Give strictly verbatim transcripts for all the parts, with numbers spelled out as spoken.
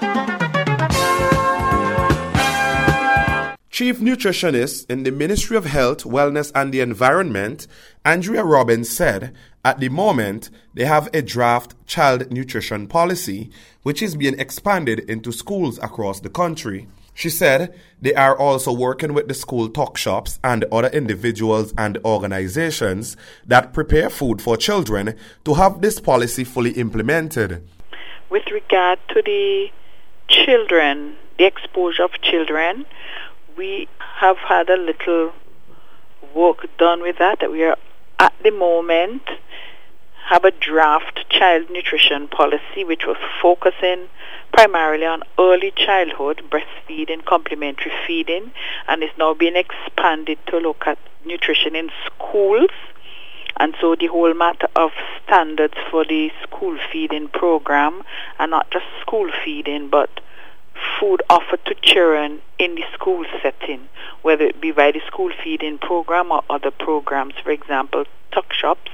Chief Nutritionist in the Ministry of Health, Wellness and the Environment, Andrea Robbins, said at the moment they have a draft child nutrition policy which is being expanded into schools across the country. She said they are also working with the school tuck shops and other individuals and organizations that prepare food for children to have this policy fully implemented. With regard to the children, the exposure of children, we have had a little work done with that, that we are at the moment have a draft child nutrition policy which was focusing primarily on early childhood, breastfeeding, complementary feeding, and is now being expanded to look at nutrition in schools. And so the whole matter of standards for the school feeding program, and not just school feeding, but food offered to children in the school setting, whether it be by the school feeding program or other programs, for example, tuck shops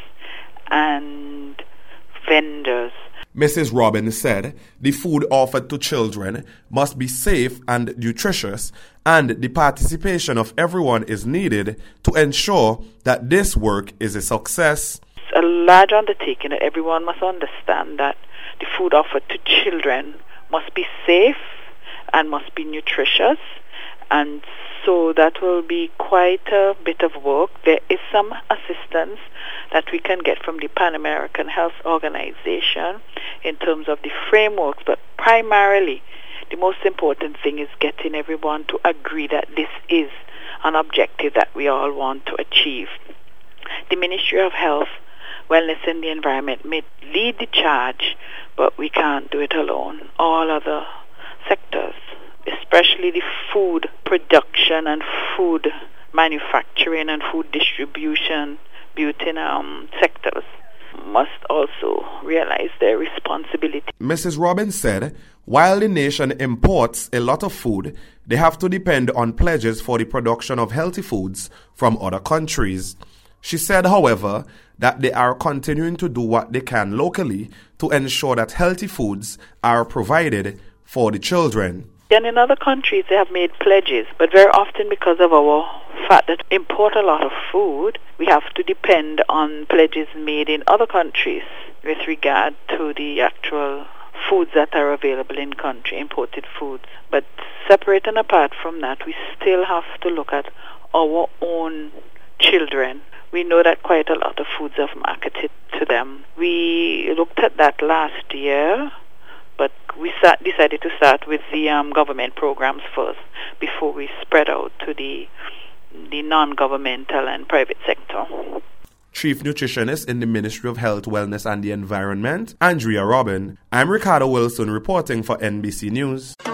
and vendors. Missus Robbins said the food offered to children must be safe and nutritious, and the participation of everyone is needed to ensure that this work is a success. It's a large undertaking that everyone must understand that the food offered to children must be safe and must be nutritious, and so that will be quite a bit of work. There is some assistance that we can get from the Pan American Health Organization in terms of the frameworks, but primarily the most important thing is getting everyone to agree that this is an objective that we all want to achieve. The Ministry of Health, Wellness and the Environment may lead the charge, but we can't do it alone. All other sectors, especially the food production and food manufacturing and food distribution, beauty um, sectors, must also realize their responsibility. Missus Robbins said, while the nation imports a lot of food, they have to depend on pledges for the production of healthy foods from other countries. She said, however, that they are continuing to do what they can locally to ensure that healthy foods are provided for the children. And in other countries, they have made pledges, but very often because of our fact that we import a lot of food, we have to depend on pledges made in other countries with regard to the actual foods that are available in country, imported foods. But separate and apart from that, we still have to look at our own children. We know that quite a lot of foods are marketed to them. We looked at that last year, but we start, decided to start with the um, government programs first before we spread out to the the non-governmental and private sector. Chief Nutritionist in the Ministry of Health, Wellness and the Environment, Andrea Robbins. I'm Ricardo Wilson reporting for N B C News.